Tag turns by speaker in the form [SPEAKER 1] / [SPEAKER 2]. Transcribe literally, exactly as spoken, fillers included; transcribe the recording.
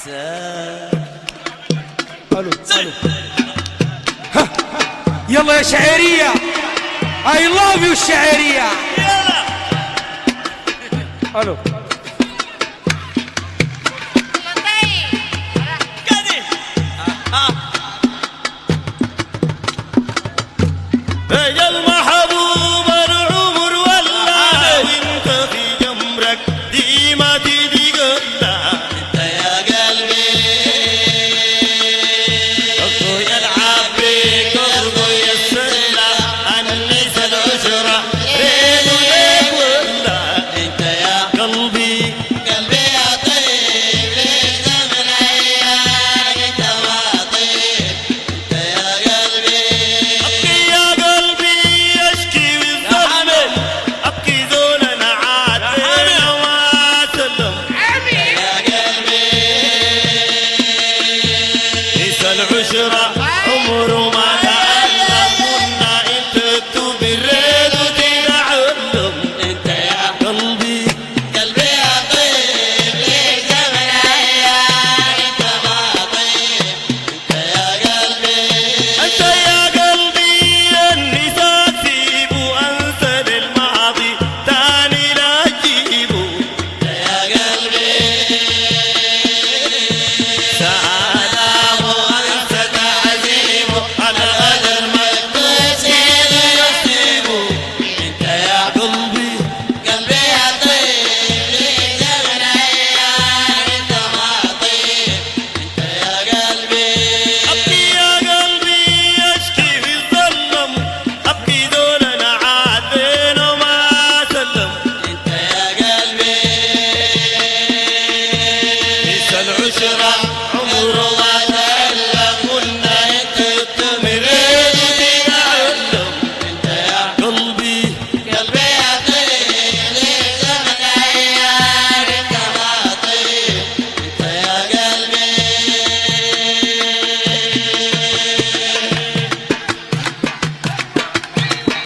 [SPEAKER 1] الو الو يلا يا شعيرية I love you الشعيرية
[SPEAKER 2] يلا
[SPEAKER 1] الو
[SPEAKER 2] يا المحبوب العمر والله وانت في جمرك ديما تيجي قلة انت يا قلبي قصو يلعب بيك قصو يسلى النسا العشرة ريد وليك ولا انت يا قلبي قلبي يا طيب ليش من ايام انت ما طيب انت يا قلبي ابكي يا قلبي اشكي والظلم ابكي ذول انا عاتبنا وما سلم يا قلبي ليس العشرة عمره ما تعلم كنا انت تكتب الريد وتتعلم انت يا قلبي قلبي يا طيب ليك من ايام انت ما طيب انت يا قلبي انت يا قلبي النساء تسيبه انسى للماضي تاني لا تجيبه انت يا قلبي سلامه انسى تعذيبه على غدر مكتوب يصيبه انت يا قلبي قلبي يا طيب ليك من ايام انت ما طيب انت يا قلبي ابكي يا قلبي اشكي في الظلم ابكي دول انا عاد وما سلم انت يا قلبي ليس العشرة عمره